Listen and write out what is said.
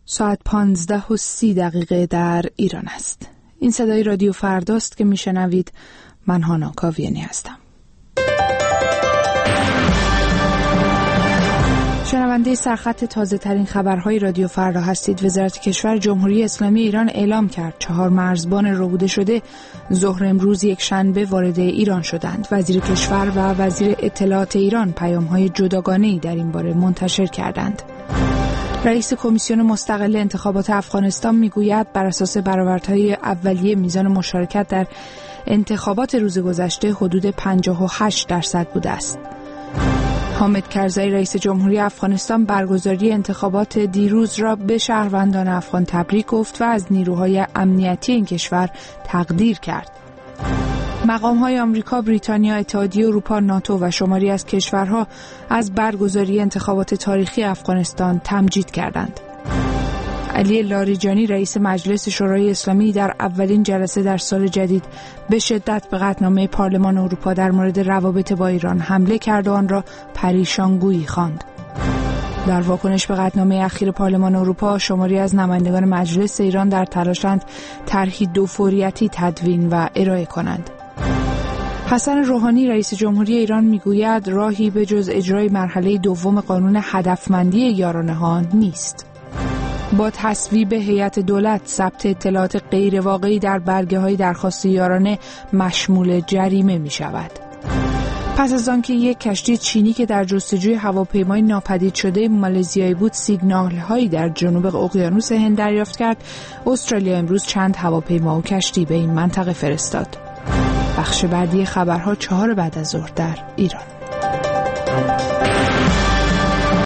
ساعت 15:30 در ایران است. این صدای رادیو فرداست که میشنوید. من هانا کاویانی هستم. شنونده سرخط تازه ترین خبرهای رادیو فردا هستید. وزارت کشور جمهوری اسلامی ایران اعلام کرد 4 مرزبان ربوده شده ظهر امروز یک شنبه وارد ایران شدند. وزیر کشور و وزیر اطلاعات ایران پیام‌های جداگانه‌ای در این باره منتشر کردند. رئیس کمیسیون مستقل انتخابات افغانستان میگوید بر اساس برآوردهای اولیه میزان مشارکت در انتخابات روز گذشته حدود 58% بوده است. حامد کرزی رئیس جمهوری افغانستان برگزاری انتخابات دیروز را به شهروندان افغان تبریک گفت و از نیروهای امنیتی این کشور تقدیر کرد. مقام‌های آمریکا، بریتانیا، اتحادیه اروپا، ناتو و شماری از کشورها از برگزاری انتخابات تاریخی افغانستان تمجید کردند. علی لاریجانی رئیس مجلس شورای اسلامی در اولین جلسه در سال جدید به شدت به قطعنامه پارلمان اروپا در مورد روابط با ایران حمله کرد و آن را پریشانگویی خواند. در واکنش به قطعنامه اخیر پارلمان اروپا، شماری از نمایندگان مجلس ایران در تلاشند طرحی دوفوریتی تدوین و ارائه کنند. حسن روحانی رئیس جمهوری ایران میگوید راهی به جز اجرای مرحله دوم قانون هدفمندی یارانه ها نیست. با تصویب هیئت دولت، ثبت اطلاعات غیر واقعی در برگه‌های درخواست یارانه مشمول جریمه می شود. پس از آنکه یک کشتی چینی که در جستجوی هواپیمای ناپدید شده مالزیایی بود سیگنال‌هایی در جنوب اقیانوس هند دریافت کرد، استرالیا امروز چند هواپیما و کشتی به این منطقه فرستاد. بخش بعدی خبرها 4 بعد از ظهر در ایران.